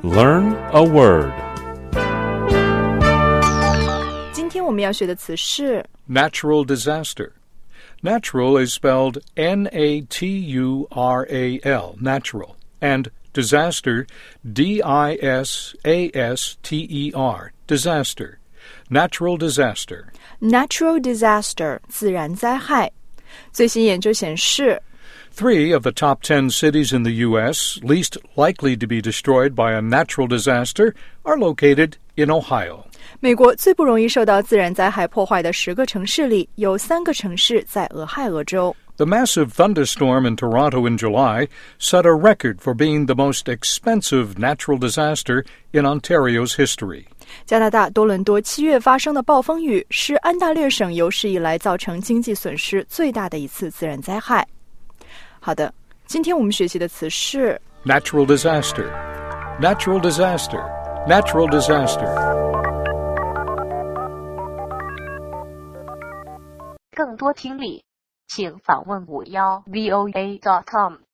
Learn a word. 今天我们要学的词是 Natural disaster. Natural is spelled N-A-T-U-R-A-L, natural, and disaster, D-I-S-A-S-T-E-R, disaster. Natural disaster. Natural disaster 自然灾害。最新研究显示 3 of the top 10 cities in the U.S. least likely to be destroyed by a natural disaster are located in Ohio. 美国最不容易受到自然灾害破坏的10个城市里，有3个城市在俄亥俄州。 The massive thunderstorm in Toronto in July set a record for being the most expensive natural disaster in Ontario's history. 加拿大多伦多7月发生的暴风雨是安大略省有史以来造成经济损失最大的一次自然灾害。好的，今天我们学习的词是 Natural disaster. Natural disaster. Natural disaster. 更多听力请访问51voa.com